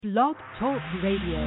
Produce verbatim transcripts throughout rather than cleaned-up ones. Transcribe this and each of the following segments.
Blog Talk Radio.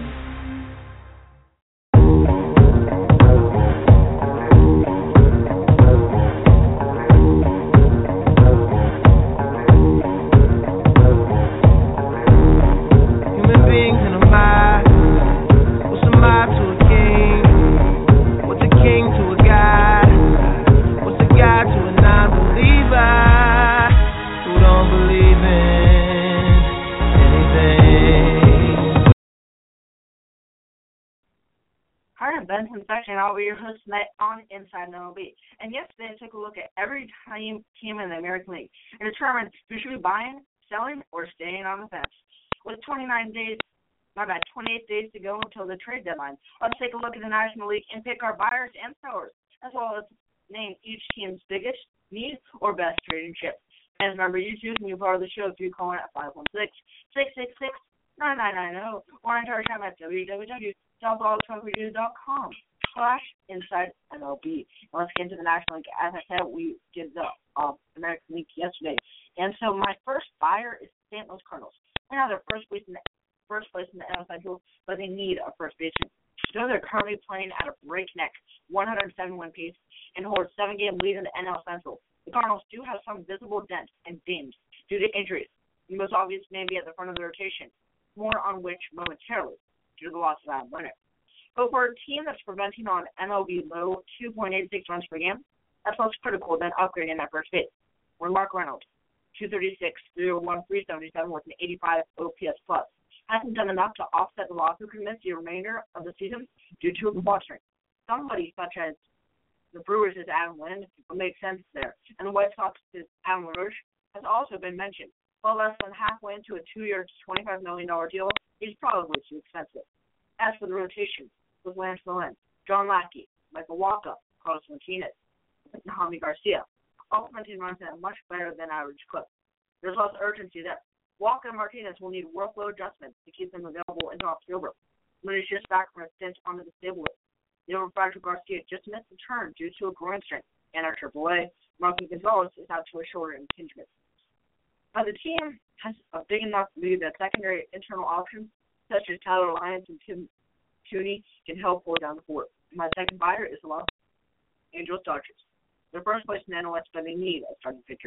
Hi, I'm Ben from Section. I'll be your host tonight on Inside N L B. And yesterday I took a look at every team team in the American League and determined who should be buying, selling, or staying on the fence. With twenty-nine days, my bad, twenty-eight days to go until the trade deadline, let's take a look at the National League and pick our buyers and sellers, as well as name each team's biggest need or best trading chip. And remember, you too can be part of the show if you call in at five one six, six six six, nine nine nine zero or enter our time at w w w dot blog talk radio dot com slash inside N L B. And let's get into the National League. As I said, we did the uh, American League yesterday. And so my first buyer is Saint Louis Cardinals. Right now they're first place in the, first place in the N L Central, but they need a first baseman. So they're currently playing at a breakneck one hundred seven win pace and hold a seven-game lead in the N L Central. The Cardinals do have some visible dents and dings due to injuries. The most obvious may be at the front of the rotation, more on which momentarily due to the loss of Adam Leonard. But for a team that's preventing on M L B low two point eight six runs per game, that's less critical than upgrading at first base. Where Mark Reynolds, two thirty-six, three oh one, three seventy-seven with an eighty-five O P S plus, hasn't done enough to offset the loss of commitments the remainder of the season due to a quad strength. Somebody such as the Brewers' is Adam Lind would make sense there, and the White Sox' Adam LaRoche has also been mentioned. While less than halfway into a two-year, twenty-five million dollars deal, he's probably too expensive. As for the rotation, with Lance Lynn, John Lackey, Michael Walker, Carlos Martinez, and Jaime Garcia, all preventing runs at a much better than average clip. There's less urgency there. Walker and Martinez will need workload adjustments to keep them available into October. Lynn is just back from a stint under the stable list. The overfractured Garcia just missed the turn due to a groin strain, and our triple A, Marco Gonzalez, is out to a shoulder impingement. Now, the team has a big enough lead that secondary internal options, such as Tyler Lyons and Tim Cooney, can help pull down the board. My second buyer is the Los Angeles Dodgers. They're first place in the N L West, but they need a starting pitcher.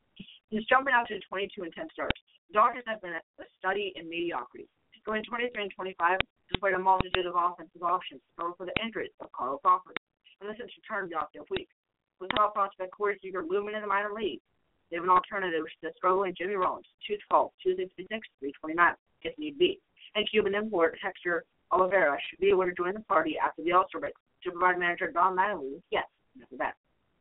He's jumping out to twenty-two and ten starts. The Dodgers have been a study in mediocrity, going twenty-three and twenty-five despite a multitude of offensive options, or for the injuries of Carl Crawford, and this has returned the off-field week. With top prospect Corey Seager looming in the minor league, they have an alternative to the struggling Jimmy Rollins, two twelve, two sixty-six, three twenty-nine, if need be. And Cuban import Hector Oliveira should be able to join the party after the All-Star break to provide manager Don Mattingly with yes, after that.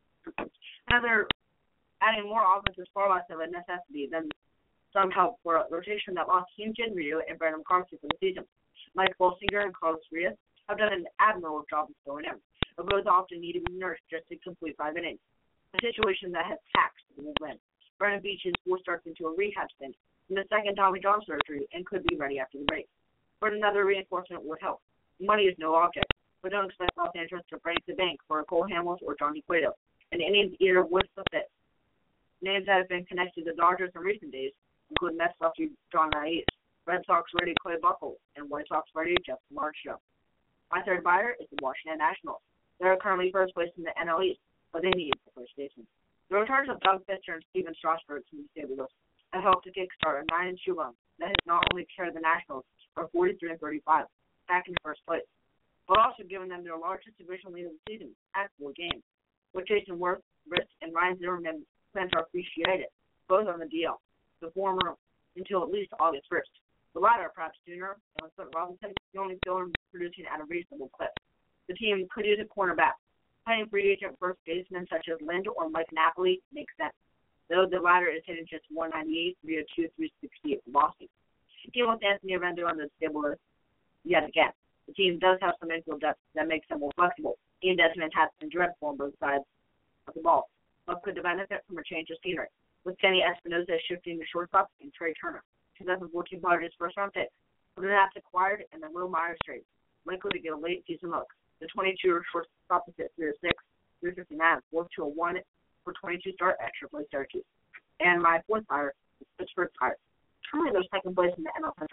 Now they're adding more offense is far less of a necessity than some help for a rotation that lost Team Rio and Brandon McCarthy for the season. Mike Bolsinger and Carlos Rios have done an admirable job of filling in, but both often need to be nursed just to complete five innings, a situation that has taxed the win. Brandon Beach is four starts into a rehab stint in the second Tommy John surgery and could be ready after the break. But another reinforcement would help. Money is no object, but don't expect Los Angeles to break the bank for a Cole Hamels or Johnny Cueto, and Indians either would flip it. Names that have been connected to the Dodgers in recent days include Mets lefty John Nice, Red Sox ready Clay Buchholz, and White Sox ready Justin Marchio. My third buyer is the Washington Nationals. They are currently first place in the N L East, but they need the first baseman. The returns of Doug Fister and Steven Strasburg to the stable list have helped to kickstart a nine and two run that has not only carried the Nationals from forty-three and thirty-five back in first place, but also given them their largest divisional lead of the season at four games, with Jason Worth, Rist, and Ryan Zimmerman plan to appreciate it, both on the D L, the former until at least August first. The latter, perhaps sooner, and with Clint Robinson, the only going producing at a reasonable clip. The team could use a cornerback. Playing free agent first basemen such as Lind or Mike Napoli makes sense, though the latter is hitting just one ninety-eight, three oh two, three sixty-eight velocity. The team with Anthony Rendon on the stable list yet again. The team does have some infield depth that makes them more flexible. Ian Desmond has been dreadful on both sides of the ball, but could benefit from a change of scenery, with Kenny Espinosa shifting to shortstop and Trey Turner, twenty fourteen Padres first-round pick, who the Nats acquired in the Will Myers trade, likely to get a late-season look. The twenty-two shortstop is at three oh six, three fifty-nine, four two oh one for twenty-two start at triple A Syracuse. And my fourth buyer is Pittsburgh Pirates. Currently, they're second place in the N L Central,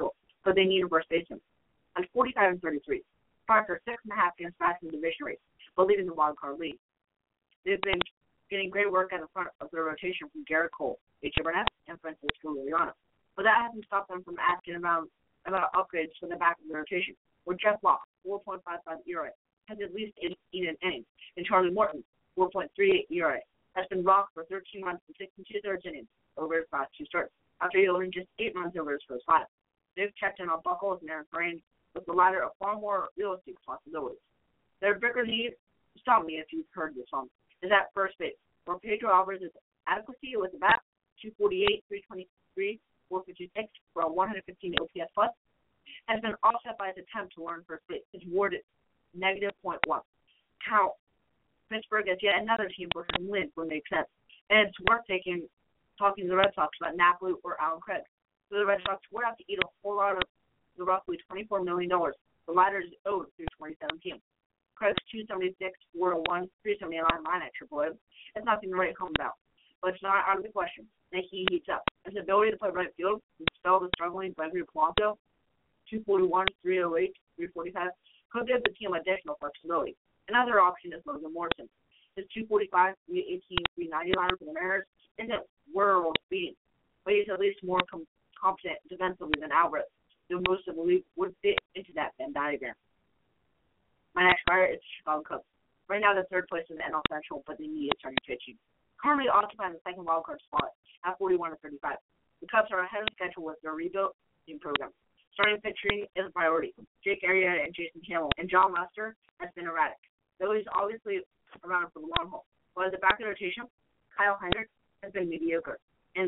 but they need a first baseman. At forty-five and thirty-three, Pirates are six and a half games back in the division race, but leading the wild card lead. They've been getting great work at the front of their rotation from Garrett Cole, H. Burnett, and Francisco Liriano, but that hasn't stopped them from asking about about upgrades for the back of the rotation, where Jeff Locke, four point five five E R A, has at least eighteen innings, and Charlie Morton, four point three eight E R A, has been rocked for thirteen runs and six and two-thirds innings over his last two starts, after yielding just eight runs over his first five. They've checked in on Buchholz and Aaron Brain, with the latter of far more realistic possibilities. Their bigger need, stop me if you've heard this song, is at first base, where Pedro Alvarez's adequacy with the bat, two forty-eight, three twenty-three, four fifty-six for a one fifteen O P S plus, has been offset by his attempt to learn first base. His WAR at negative point one. Count Pittsburgh as yet another team where some wins would make sense, and it's worth taking talking to the Red Sox about Napoli or Alan Craig. So the Red Sox would have to eat a whole lot of the roughly twenty-four million dollars the latter is owed through twenty seventeen. Craig's two seventy-six, four oh one, three seventy-nine line at Triple A is nothing to write home about, but it's not out of the question that he heats up. His ability to play right field and spell the struggling Gregory Polanco, two forty-one, three oh eight, three forty-five, could give the team additional flexibility. Another option is Logan Morrison. His two forty-five, three eighteen, three ninety liner for the Mariners isn't world beating, but he's at least more com- competent defensively than Alvarez, though most of the league would fit into that Venn diagram. My next player is the Chicago Cubs. Right now, they're third place in the N L Central, but they need starting pitching. Currently occupying the second wildcard spot at forty-one and thirty-five. The Cubs are ahead of schedule with their rebuilt team program. Starting pitching is a priority. Jake Arrieta and Jason Campbell and John Lester has been erratic, though he's obviously around for the long haul. But at the back of the rotation, Kyle Hendricks has been mediocre, and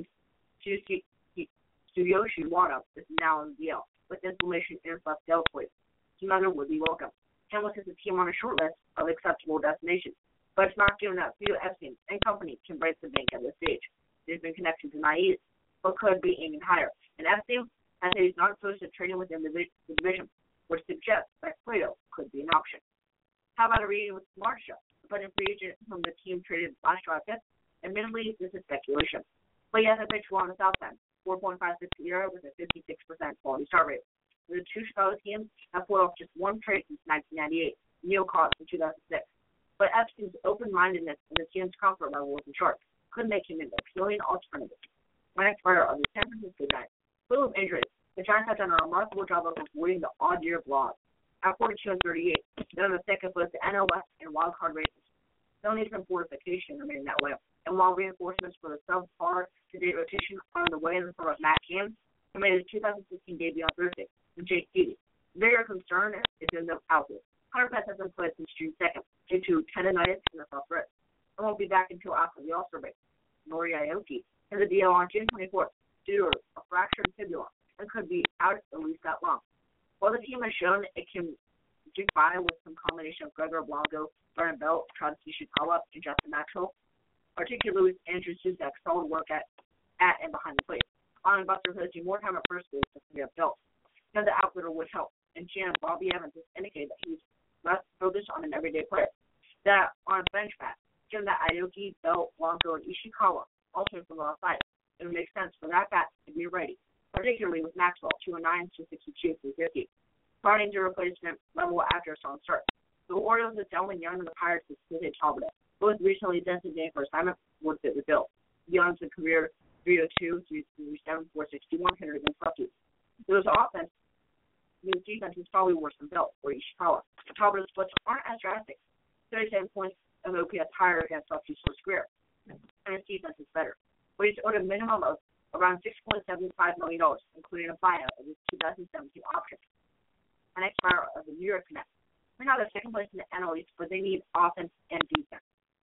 Tsuyoshi Wada is now in the D L with inflammation in his left deltoid. Another would be welcome. Hamlet has a team on a short list of acceptable destinations, but it's not given that Theo Epstein and company can break the bank at this stage. They've been connected to Naive, but could be aiming higher. And Epstein has said he's not opposed to trading within the division, which suggests that Plato could be an option. How about a reading with Marcia, but in free agent whom the team traded last July fifth? Admittedly, this is speculation, but he has a pitch well on the south end, four point five six E R A with a fifty-six percent quality start rate. The two Chicago teams have pulled off just one trade since nineteen ninety-eight, Neil Cox in two thousand six. But Epstein's open-mindedness and the team's comfort level with the Sharks could make him an appealing alternative. My next player are the San Francisco Giants. Full of injuries, the Giants have done a remarkable job of avoiding the odd-year block. At forty-two and thirty-eight, they're in the thick of both the N L West and wildcard races. They'll need some fortification remaining that way. And while reinforcements for the subpar to-date rotation are on the way in the form of Matt Cain, who made his two thousand sixteen debut on Thursday, and Jake Beatty. Their concern is in the outfield. Hunter Pence has been played since June second due to tendonitis in the soft wrist and won't be back until after the All-Star break. Nori Aoki has a D L on June twenty-fourth due to a fractured fibula and could be out at least that long. While the team has shown it can get by with some combination of Gregor Blanco, Brian Belt, Travis Ishikawa, and Justin Maxwell, particularly with Andrew Suzak's solid work at, at and behind the plate. On Buster hosting more time at first base to free up Belt. Now the outfielder would help, and Jan Bobby Evans has indicated that he's less focused on an everyday player. That on a bench bat, given that Aoki, Belt, Blanco, and Ishikawa also from the outside, it would make sense for that bat to be ready, particularly with Maxwell, two oh nine, two sixty-two, three fifty, starting to replacement level after a strong start. The Orioles is Delvin Young and the Pirates is Cesar Chavez, both recently designated for assignment, would fit the bill. Young's a career three oh two, three thirty-seven, four sixty-one hitter against lefties. Those offense, his defense is probably worse than Belt or Ishikawa. Chavez splits aren't as drastic. thirty-seven points of O P S higher against lefties per square, and his defense is better. But he's owed a minimum of around six point seven five million dollars, including a buyout of his two thousand seventeen option. An ex-buyer of the New York Connect. Right now they're second place in the N L East, but they need offense and defense.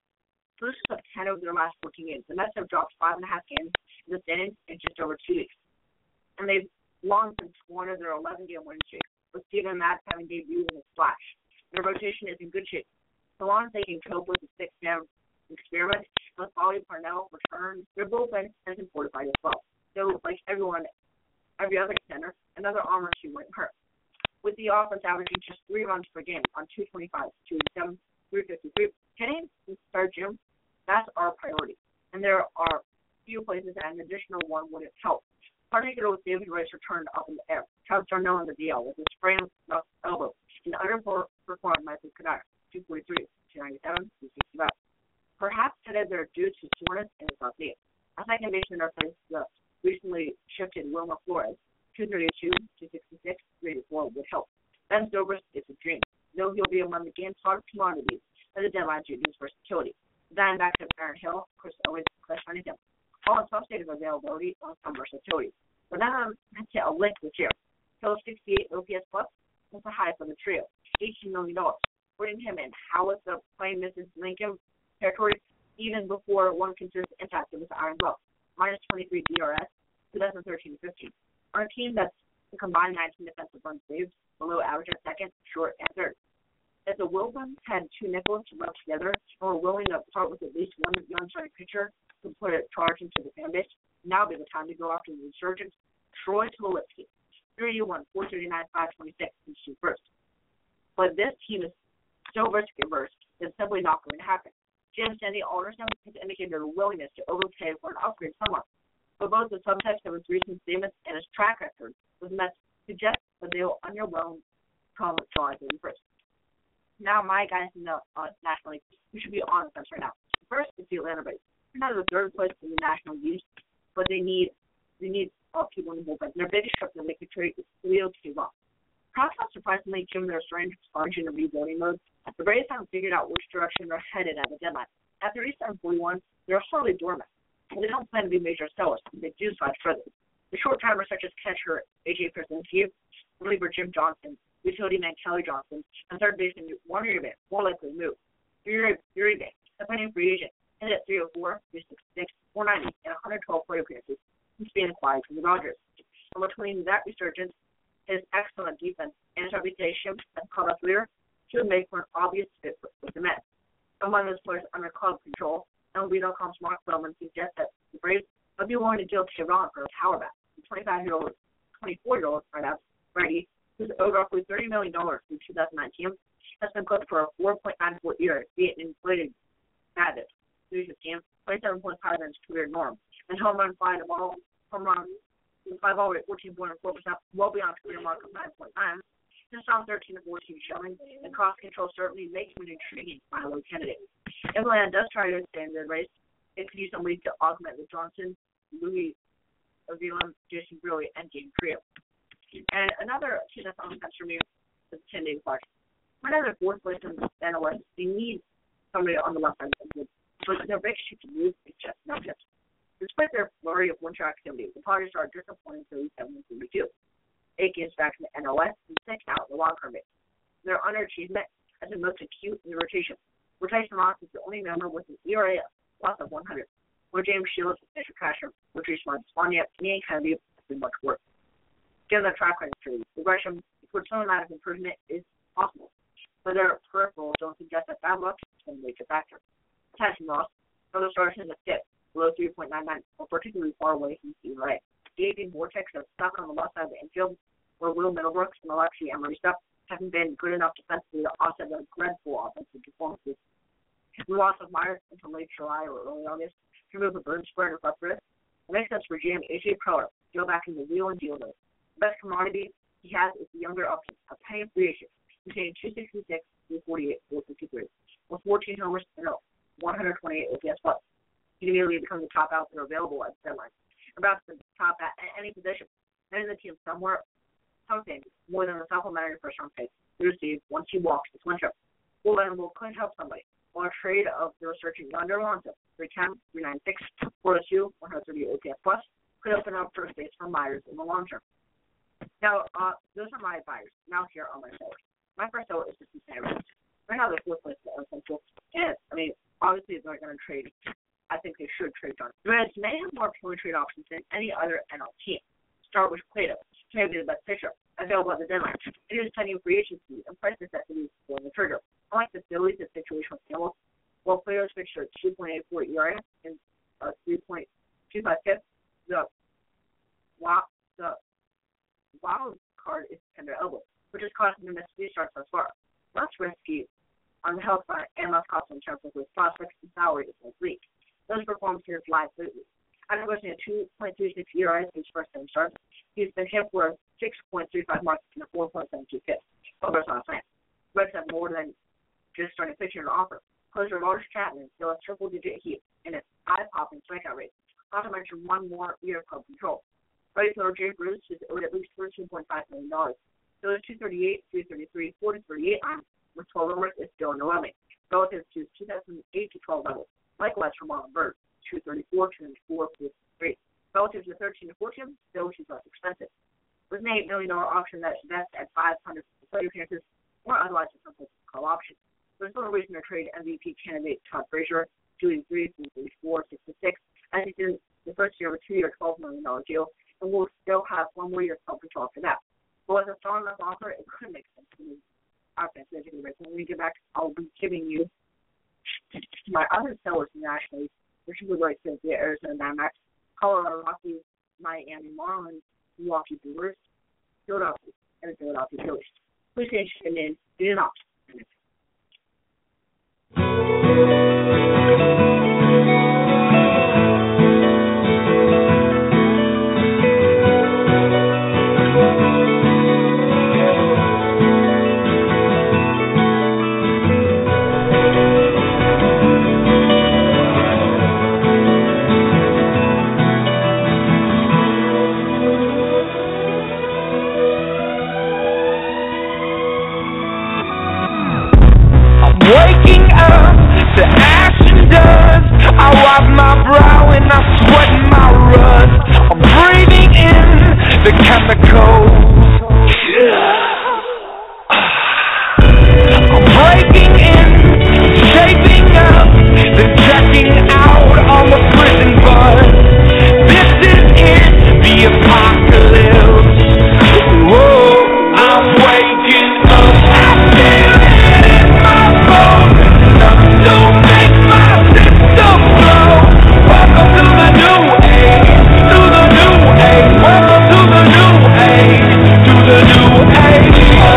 Bruce is up ten over their last fourteen games. The Mets have dropped five and a half games in the standings in just over two weeks. And they've long since one of their eleven-game winning streak, with Steven Matz having debuted in a splash. Their rotation is in good shape. So long as they can cope with the six-down experiment, with Ollie Parnell return, their bullpen has been fortified as well. So, like everyone, every other center, another armor issue wouldn't hurt. With the offense averaging just three runs per game on two twenty-five, two eighty-seven, three fifty-three, hitting since start June, that's our priority. And there are few places that an additional one wouldn't help. particularly with David Rice returned up in the air. Travis Darnell in the D L with a sprained left elbow and underperformed Michael Kadar, two forty-three, two ninety-seven, two sixty-five. Perhaps today they're due to soreness in the south knee. A second baseman replaced the recently shifted Wilmer Flores, two thirty-two, two sixty-six, three eighty-four would help. Ben Zobrist is a dream. Though he'll be among the game's hottest commodities at the deadline due to his versatility. Diamondbacks have Aaron Hill, Chris Owens, Chris Huntington, all in some state of availability on some versatility. But none of them had to a link this year. Hill's sixty-eight O P S plus was the high for the trio, eighteen million dollars. Putting him in how was the playing Missus Lincoln territory even before one consistent impact of his iron glove. Minus twenty-three D R S, twenty thirteen to fifteen. On a team that's a combined nineteen defensive run saves, below average at second, short, and third. If the Wilburns had two nickels to rub together and were willing to part with at least one young starting pitcher to put a charge into the fan base, now would be the time to go after the resurgent Troy Tulowitzki. three eighty-one, four thirty-nine, five twenty-six, and shoot first. But this team is so risk-averse that it's simply not going to happen. Jim Sandy Alderson has indicated their willingness to overpay for an upgrade somewhat. But both the subtext of his recent statements and his track record with Mets suggest that they will underwhelm come July thirty-first. Now, my guys in the uh, National League, we should be on the fence right now. First is the Atlanta Braves. They're not the third place in the National League, but they need they need uh, people in the bullpen. Their biggest trip that they could trade is Leo Tavon. Perhaps not surprisingly, given their strange expansion and rebuilding mode, the Braves haven't figured out which direction they're headed at the deadline. At thirty-seven forty-one, they're hardly dormant, and they don't plan to be major sellers. They do slide further. The short-timers such as catcher A J Pierzynski, reliever Jim Johnson, utility man Kelly Johnson, and third baseman Warner Uribe more likely to move. Uribe, a pending free agent, ended at three oh four, three sixty-six, four ninety, and one hundred twelve plate appearances since being acquired from the Dodgers. And between that resurgence, his excellent defense, and his reputation as club leader should make for an obvious fit with the Mets. Among those players under club control, M L B dot com's Mark Feldman suggests that the Braves would be willing to deal Tavon for a power bat. The twenty-five-year-old, twenty-four-year-old righty, who's owed roughly thirty million dollars through two thousand nineteen, has been booked for a four point nine four E R A, be it an inflated habit. three fifteen, twenty-seven point five than his career norm, and home run fly the ball, home run five all rate fourteen point four percent, well beyond career mark of nine point nine. His strong thirteen to fourteen showing, and cross control certainly makes him an intriguing final candidate. If Atlanta does try to extend the race, it could use somebody to augment with Johnson, Louis Avila, Jason Grilli, and Game Trio. And another team that's on the fence for me is ten Day Clark. Right now they're fourth place in the N L S. They need somebody on the left side of the field, but their big shoot to move is just not just. Despite their flurry of winter activity, the Padres are disappointing thirty-seven and thirty-two. Aiken is back in the N L S and six out in the wild card race. Their underachievement has been most acute in the rotation, where Tyson Ross is the only member with an E R A plus of one hundred, where James Shields and Fisher Casher, which is my Spania, and Ian Kennedy has been much worse. Given the track record, the Gresham towards some amount of improvement is possible, but their peripherals don't suggest that bad luck is a major factor. Tyson Ross, other starters in the fifth, below three point nine nine, or particularly far away from the E R A. The aging vortex that's stuck on the left side of the infield, where Will Middlebrooks and Alexi Amarista haven't been good enough defensively to offset their dreadful offensive performances. The loss of Myers until late July or early August to remove a burn spread or left wrist, it makes sense for G M A J Preller to go back into the wheel and deal with it. The best commodity he has is the younger option, a paying free agent, containing two sixty-six, three forty-eight, four fifty-three, with fourteen homers and a one hundred twenty-eight O P S plus. He immediately becomes the top outfielder available at the deadline. About the top at any position, and the team somewhere something more than the supplementary first round pick to receive once he walks this winter. Well, then will could help somebody. Or a trade of the researching Yonder Alonso, three ten, three ninety-six, four oh two, one hundred thirty O P S plus, could open up first base for Myers in the long term. Now, uh, those are my buyers. Now here are my sellers. My first seller is the Cincinnati Reds. Right now they're fourth place in the Central. Yeah, I mean, obviously they're going to trade. I think they should trade John. The Reds may have more appealing trade options than any other N L team. Start with Cueto, maybe the best pitcher, available at the deadline. It is pending free agency and price necessities for the trigger. Unlike the Phillies, the situation with Campbell, while Cueto's fixture at two point eight four E R A and uh, three point two five fifth, the wild, the wild card is tender elbow, which has caused him to miss three starts thus far. Less risky on the health side and less costly in terms of his prospects and salary is like league. Those performances live lately. After posting a two point three six E R A in his first seven starts, he's been hit for a six point three five mark and a four point seven two hit. Over last night. Reds have more than just starting pitching to offer. Closer Lars Chapman still has triple-digit heat and its eye-popping strikeout rate. Not to mention one more year of club control. Right fielder Jay Bruce is owed at least thirteen point five million dollars. So there's two thirty-eight, three thirty-three, four thirty-eight on with twelve homers is still underwhelming, relative to two thousand eight to twelve levels. Likewise for Marlon Byrd, two thirty-four, two ninety-four, four fifty-three. Relative to thirteen to fourteen, still she's less expensive. With an eight million dollars option that's best at five hundred plate appearances, or otherwise a simple call option. There's no reason to trade M V P candidate Todd Frazier, two eighty-three, four thirty-four, six six, as he did the first year of a two-year, twelve million dollars deal, and will still have one more year of club control after that. But with a strong enough offer, it could make sense to move offense basically. When we get back, I'll be giving you my other sellers nationally, which would like to the Arizona Diamondbacks, Colorado Rockies, Miami Marlins, Milwaukee Brewers, Philadelphia, and the Philadelphia Phillies. Please stay tuned in. Do not. Waking up to ash and dust, I wipe my brow and I sweat my rust. I'm breathing in the chemicals. I'm breaking in, shaping up, then checking out on the prison bus. This is it, the apocalypse. Whoa, I'm waking up. I feel it in my bones. Enough to make my system blow. Welcome to the new age, to the new age. Welcome to the new age, to the new age.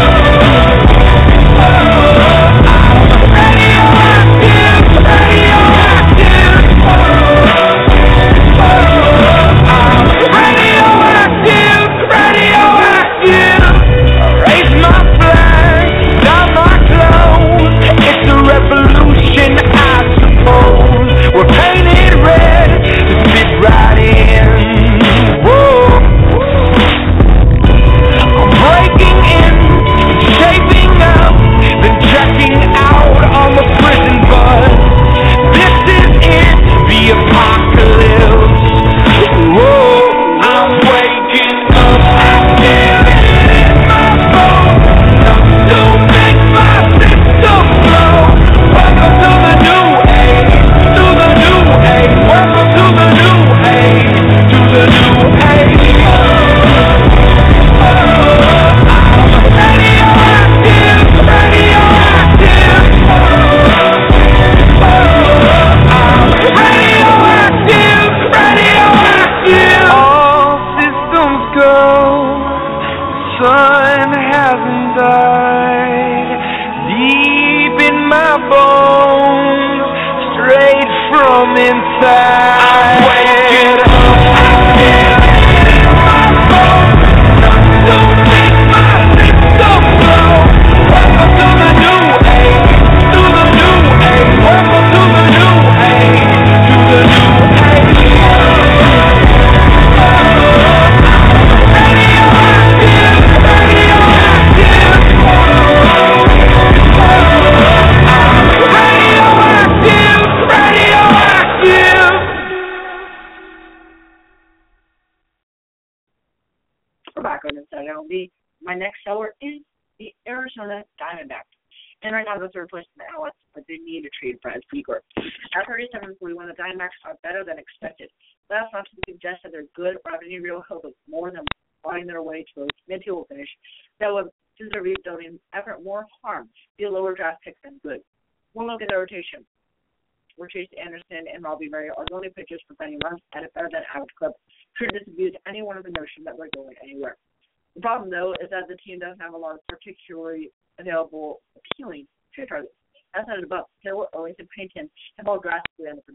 My next seller is the Arizona Diamondbacks. And right now, the third place in the N L S, but they need to trade Brad Seager. At thirty-seven forty-one, the Diamondbacks are better than expected. That's not to suggest that their good revenue real hope is more than finding their way to a mid-table finish that would do their rebuilding effort more harm, be a lower draft pick than good. One look at their rotation, where Chase Anderson and Robbie Ray are the only pitchers preventing runs at a better than average clip, should disabuse anyone of the notion that they're going anywhere. The problem, though, is that the team doesn't have a lot of particularly available appealing trade targets. As noted above, Taylor, Owens, and Payton have all drastically underproduced.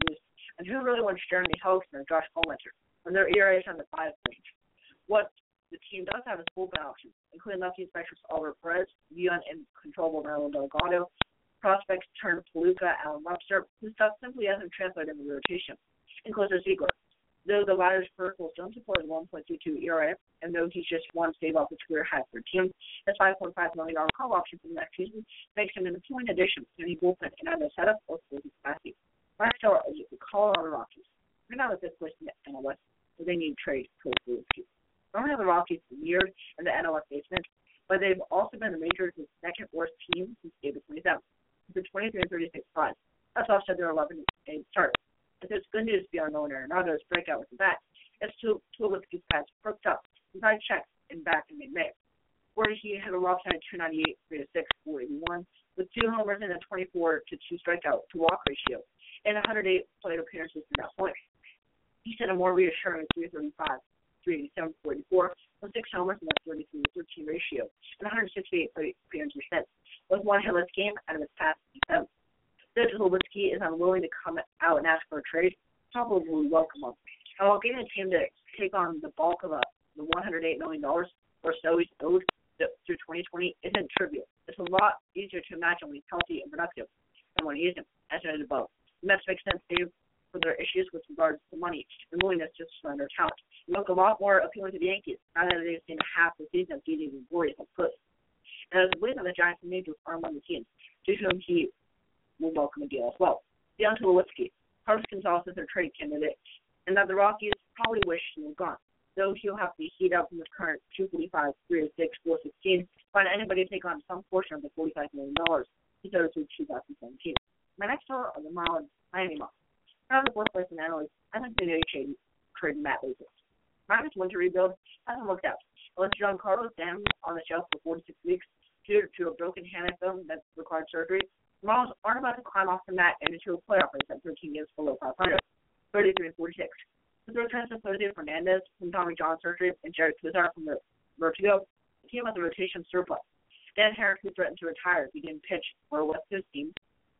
And who really wants Jeremy Hogan or Josh Bowmanter when their E R A is on the five range? What the team does have is bullpen options, including lefty specialist Oliver Perez, young and controllable Manuel Delgado, prospects turn Palooka, Alan Webster, whose stuff simply hasn't translated into the rotation, and closer Ziegler. Though the latter's peripherals don't support his one point two two E R A, and though he's just one save off his career high for the team, his five point five million dollars call option for the next season makes him an appealing addition to any bullpen in either setup or closing capacity. Last hour is the Colorado Rockies. They're not at this place in the N L West, so they need trade towards the Rockies. Normally the Rockies weird in the N L West basement, but they've also been the majors' second worst team since David twenty-seven. They're twenty-three and thirty-six spots. That's offset their eleven game start. If it's good news beyond Nolan Arenado's breakout with the bat, it's Tulowitzki's bats perked up, inside checks, and back in mid-May, where he had a raw side two ninety-eight, three to six, four eighty-one, with two homers and a twenty-four to two strikeout to walk ratio, and one hundred eight plate appearances to that point. He set a more reassuring three thirty-five, three eighty-seven, four eighty-four, with six homers and a thirty-three to thirteen ratio, and one hundred sixty-eight plate appearances since, with one hitless game out of his past seven. Though Tulowitzki is unwilling to come out and ask for a trade, Topol will welcome him. And while getting a team to take on the bulk of a, the one hundred eight million dollars or so he's owed through twenty twenty isn't trivial. It's a lot easier to imagine when he's healthy and productive than when he isn't, as noted above. The Mets make sense save for their issues with regards to money and willingness to surrender talent. It look a lot more appealing to the Yankees, now that they've seen half the season of beating the Warriors and push. And as a belief in the Giants and Majors are among the teams, due to whom he will welcome a deal as well. Beyond Tulowitzki, Carlos Gonzalez is their trade candidate, and that the Rockies probably wish he was gone, though he'll have to heat up from his current two forty-five, three oh six, four sixteen, find anybody to take on some portion of the forty-five million dollars he owed through two thousand seventeen. My next thought are the Marlins Miami Marlins. Now the fourth place in analysts, I think they need to trade Matt Lucas. Miami's winter rebuild hasn't worked out. Unless Giancarlo's down on the shelf for four to six weeks due to a broken hand bone that required surgery, the Marlins aren't about to climb off the mat and into a playoff race at thirteen games below five hundred, thirty-three and forty-six. With the returns of Jose Fernandez from Tommy John surgery and Jared Kuzar from the vertigo, the team has a rotation surplus. Dan Harris, who threatened to retire if he didn't pitch for a West Coast team,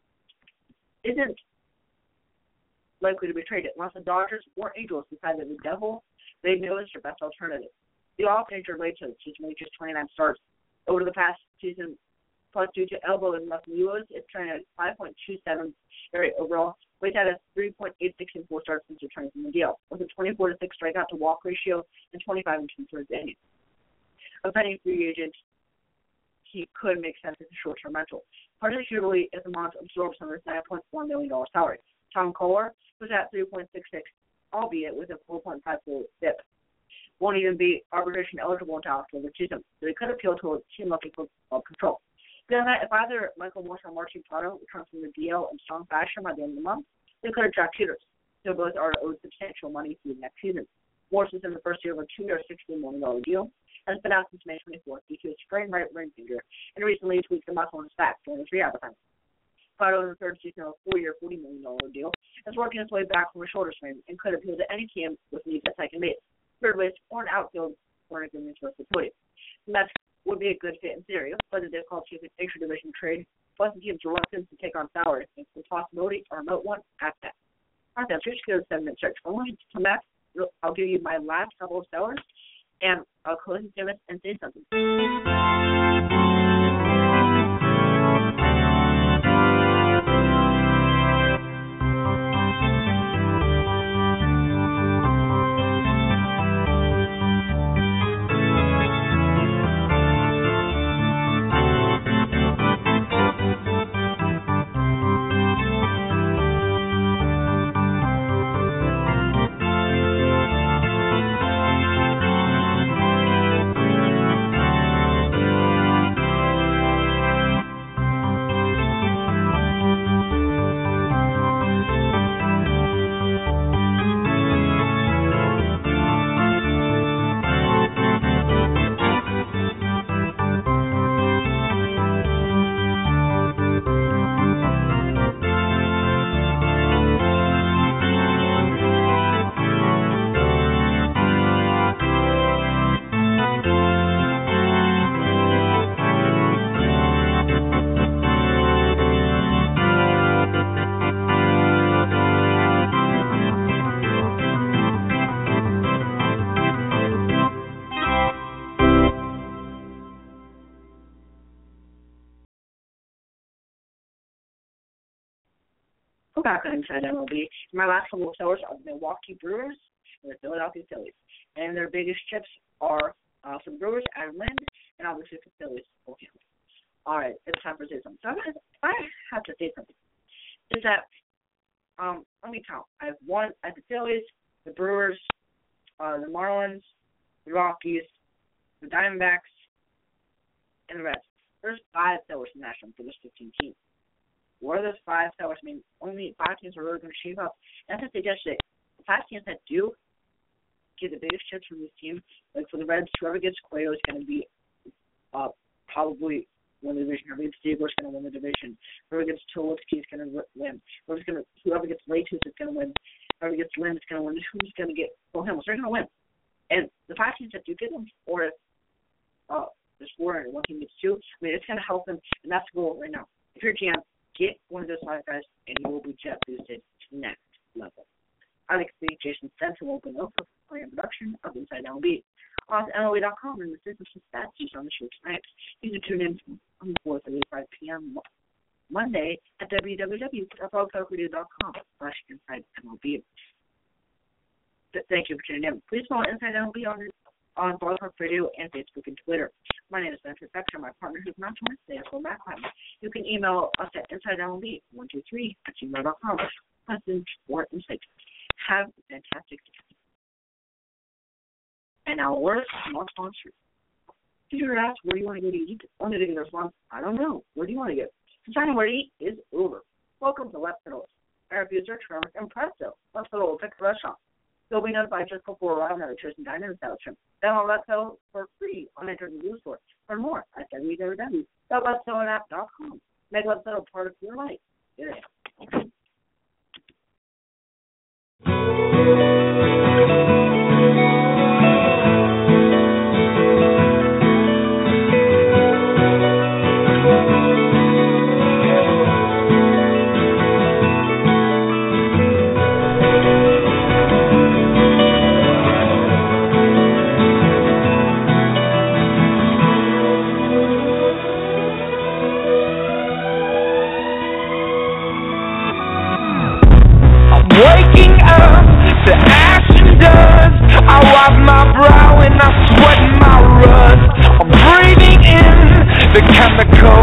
isn't likely to be traded unless the Dodgers or Angels decide that the Devil they know is their best alternative. The off-nature late to just make just twenty-nine starts over the past season, plus due to elbow and left Lewis, it's turned at five point two seven area overall. Wade had a three point eight six in four starts since returning from the deal, with a twenty-four to six strikeout to walk ratio and twenty-five and two-thirds innings. A pending free agent, he could make sense as a short-term rental, particularly if the Marlins absorbs some of his nine point four million dollars salary. Tom Kohler was at three point six six, albeit with a four point five four zip. Won't even be arbitration eligible until October season, so he could appeal to a team looking for control. Beyond that, if either Michael Morse or Martin Prado return from the D L in strong fashion by the end of the month, they could attract shooters. So both are owed substantial money through next season. Morse is in the first year of a two-year, sixteen million dollars deal, and has been out since May twenty-fourth due to a sprained right ring finger, and recently tweaked the muscle in his back during his rehab time. Prado in the third season of a four-year, forty million dollars deal, is working his way back from a shoulder sprain and could appeal to any team with needs at second base, third base, or an outfield for an agreement to the podium. The Mets would be a good fit in theory, but the difficulty of an intra-division trade, plus the team's reluctance to take on salary, makes the possibility a remote one at that. All right, that's just go to seven-minute stretch. When we come back, I'll give you my last couple of sellers, and I'll close the statement and say something. We're back on Inside M L B. My last couple of sellers are the Milwaukee Brewers and the Philadelphia Phillies. And their biggest chips are uh, for the Brewers, Adam Lind, and obviously for the Phillies, Cole Hamels. All right, it's time for say something. So if I have to say something, is that, um, let me count. I have one at the Phillies, the Brewers, uh, the Marlins, the Rockies, the Diamondbacks, and the Reds. There's five sellers in the National League for this fifteen teams. What are those five sellers? I mean, only five teams are really going to shape up. And as I said yesterday, the five teams that do get the biggest chips from this team, like for the Reds, whoever gets Cueto is going to be uh, probably win the division. Whoever gets Diego is going to win the division. Whoever gets Tulowitzki is going to win. Whoever's going to, whoever gets Latus is going to win. Whoever gets Lind is going to win. Who's going to get Cole Hamels? They're going to win. And the five teams that do get them, or if uh, there's four and one team gets two, I mean, it's going to help them, and that's the goal right now. If you're a G M, get one of those five guys, and you will be jet boosted to the next level. I'd like to see Jason Sensen open up for a production of Inside M L B on M L B dot com and the business stats used on the show tonight. You can tune in on four thirty-five p.m. Monday at w w w dot blog talk radio dot com slash Inside M L B. Thank you for tuning in. Please follow Inside M L B on on Blog Talk Radio and Facebook and Twitter. My name is Spencer Fexer. My partner who's not joined today is Will Macklin. You can email us at inside M L B one two three at gmail dot com. Questions or insights. Have a fantastic day. And now, where's more sponsors? If you're asked, where do you want to go to eat? One of the response, I don't know. Where do you want to go? Deciding where to eat is over. Welcome to Left Fiddle. Arab search firm and Presto. Left Fiddle will pick the restaurant. You'll be notified just before arriving at a chosen diner establishment. Download Left Fiddle for free on the Internet News Store. For more at w w w dot left fiddle app dot com. Make Left Fiddle part of your life. Get it. Waking up to ash and dust, I wipe my brow and I sweat my rust. I'm breathing in the chemical